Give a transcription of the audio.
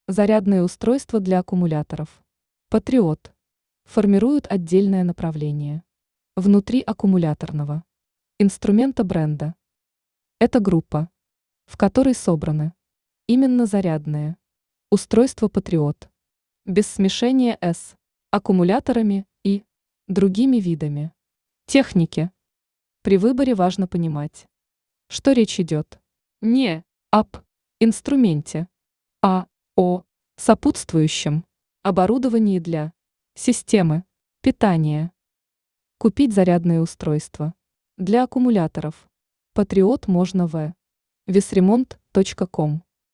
Зарядные устройства для аккумуляторов. Патриот. Формируют отдельное направление. Внутри аккумуляторного инструмента бренда. Это группа, в которой собраны именно зарядные устройства Патриот. Без смешения с аккумуляторами и другими видами техники. При выборе важно понимать, что речь идет не об инструменте, а о сопутствующем оборудовании для системы питания. Купить зарядные устройства для аккумуляторов Патриот можно в visremont.com.